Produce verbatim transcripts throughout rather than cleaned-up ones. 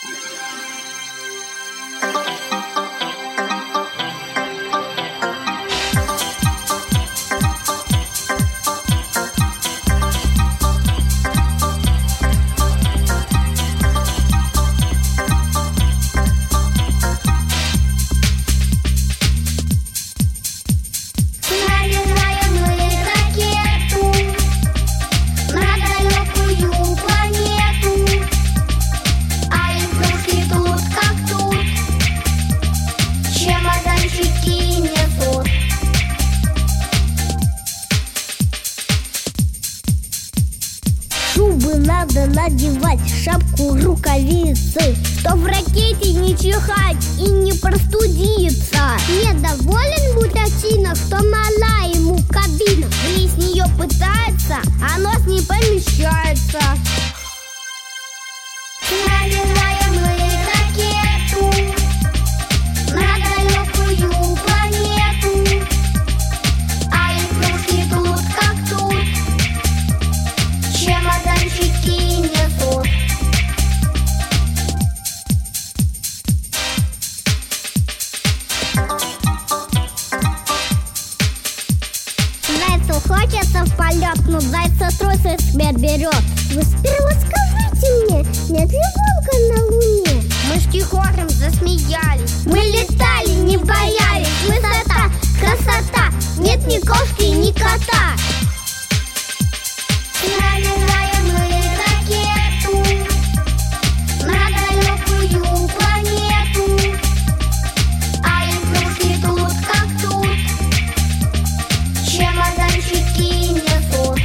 Надо надевать шапку, рукавицы, чтоб в ракете не чихать и не простудиться. Недоволен буратино, что мала ему кабина. Влезть в нее пытается, а нос не помещается. Надеваем мы ракету на далекую планету, а игрушки тут как тут, чемоданчики несут. Зайцу хочется в полет, но зайца трусы смерть берет. Вы сперва скажите мне, нет ли волка на луне? Мышки хором засмеялись. Мы летали, не боялись. Высота, красота, нет ни кошки, ни кота. Надеваем мы ракету на далекую планету, а игрушки тут как тут, чемоданчики несут.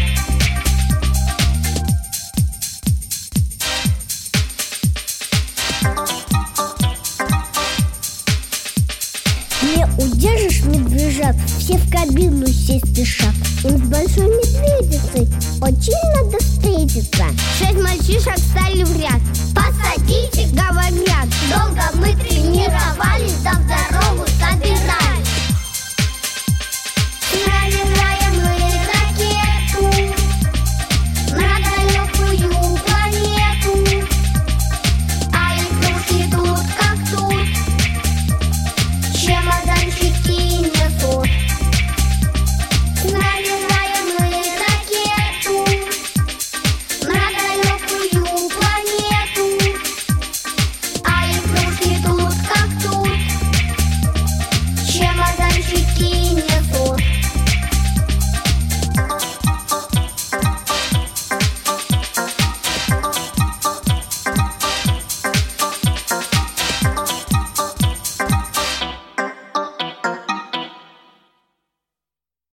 Не удержишь медвежат, все в кабину сесть спешат. Им с большой медведицей очень надо встретиться. Шесть мальчишек стали в ряд.